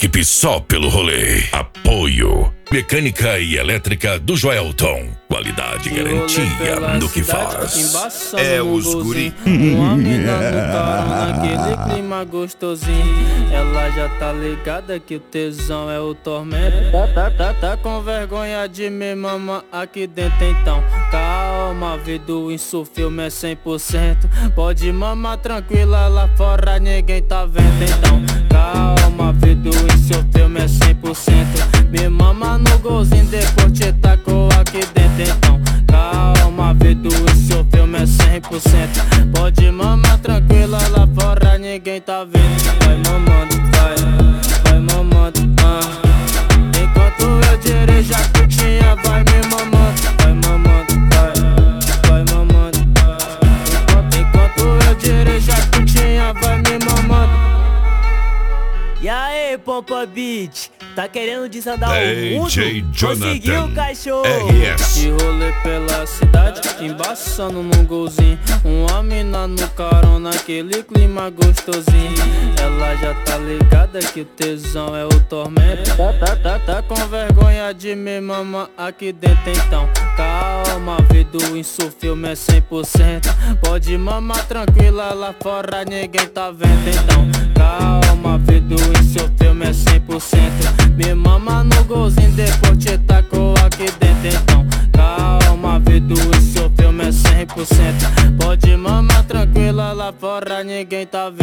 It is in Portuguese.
equipe só pelo rolê. Apoio Mecânica e Elétrica do Joelton. Qualidade e garantia no que faz. É os guri. Uma mina no carro, naquele clima gostosinho. Ela já tá ligada que o tesão é o tormento. Tá com vergonha de me mamar aqui dentro então. Calma, vido, isso o filme é 100%. Pode mamar tranquila, lá fora ninguém tá vendo então. Calma, vido, isso o filme é 100%. Me mama no golzinho, depois te tacou aqui dentro então. Calma, vido, isso o filme é 100%. Pode mamar tranquila, lá fora ninguém tá vendo. Vai mamando, vai mamando, Enquanto eu direjo a putinha, vai me mamando. Vai mamando, vai mamando, Enquanto eu direjo a putinha, vai me mamando. E aí, Pompa Beat, tá querendo desandar o mundo? DJ Conseguiu, Jonathan cachorro? RS. De rolê pela cidade, embaçando no golzinho. Uma mina no carona, naquele clima gostosinho. Ela já tá ligada que o tesão é o tormento. Tá com vergonha de me mamar aqui dentro então. Calma, vido, isso o filme é 100%. Pode mamar tranquila, lá fora ninguém tá vendo então. Calma, vido, isso o filme é 100%. Me mama no golzinho, depois te tacou aqui dentro então. Calma, vido, isso o filme é 100%. Pode mamar tranquila, lá fora ninguém tá vendo.